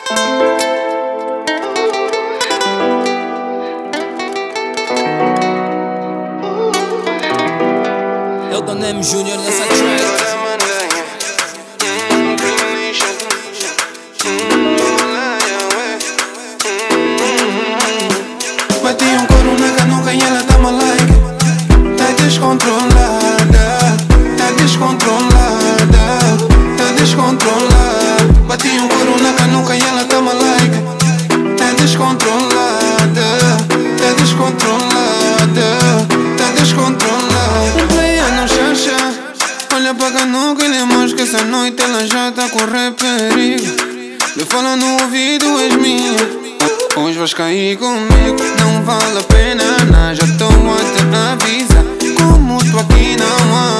Eu tô Nemo Júnior nessa track. Bati coro na canuca e ela tá malaica. Tá descontrolada, tá descontrolada, tá descontrolada. Bati coro na canuca e ela tá malaica. Tá descontrolada, tá descontrolada, tá descontrolada. Playa no chacha, olha pra canuca e lhe mostra que essa noite ela já tá a correr perigo. Me fala no ouvido, és minha. Hoje vais cair comigo, não vale a pena, não, já estou a te avisar. Como tu aqui não há,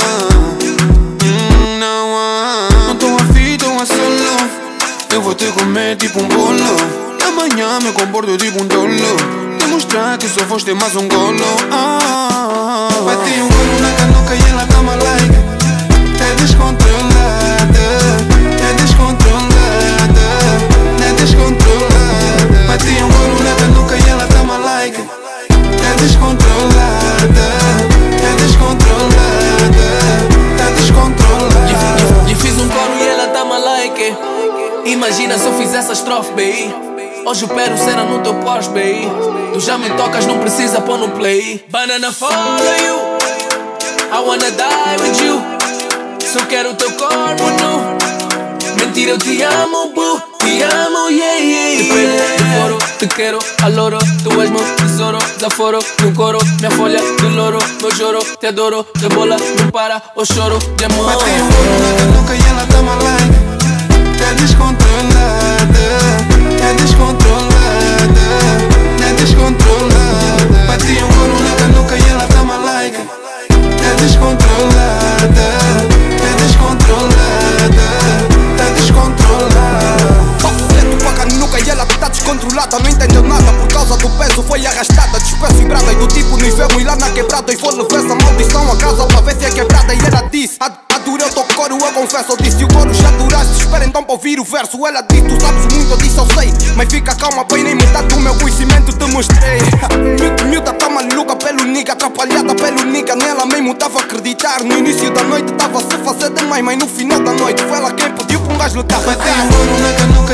não há. Não estou afim, estou a solo. Eu vou te comer tipo bolo. E amanhã me comporto tipo tolo. Demonstrar que só foste mais golo. Bati coro na canuca e ela tá malaica. Tá descontrolada, tá descontrolada, tá descontrolada. Bati coro na canuca e ela tá malaica. Tá descontrolada, tá descontrolada, tá descontrolada. Lhe fiz coro e ela tá malaica. Imagina se eu fizesse a estrofe, baby. Hoje o pero será no teu pós, baby. Tu já me tocas, não precisa pôr no play. Banana follow you, I wanna die with you. Só quero teu corpo nu. Mentira, eu te amo, boo. Te amo, yeah, yeah, yeah. Te foro, te quero, aloro. Tu és meu tesouro, desaforo no coro. Minha folha de louro, meu choro. Te adoro, rebola, não para o choro de amor. Bati coro na canuca e ela tá malaica. Tá descontrolada, tá descontrolada, tá descontrolada. Bati coro na canuca e ela tá malaica. Tá descontrolada, tá descontrolada, tá descontrolada. Leto pra canuca e ela tá descontrolada. Não entendeu nada por causa do peso, foi arrastada. Despeço vibrada e do tipo nos vemos e lá na quebrada. E vou levar essa maldição a casa pra ver se é quebrada. E ela disse, adorei o teu coro, eu confesso. Eu disse, o coro já adoraste, espera então pra ouvir o verso. Ela disse, tu sabes muito, eu disse, eu sei. Mas fica calma, bem, nem metade do meu conhecimento te mostrei. Miúda tá maluca pelo nigga, atrapalhada pelo nigga. Nela mesmo tava a acreditar. No início da noite tava a se fazer demais, mas no final da noite foi ela quem pediu pra um gajo lutar. Bati coro na canuca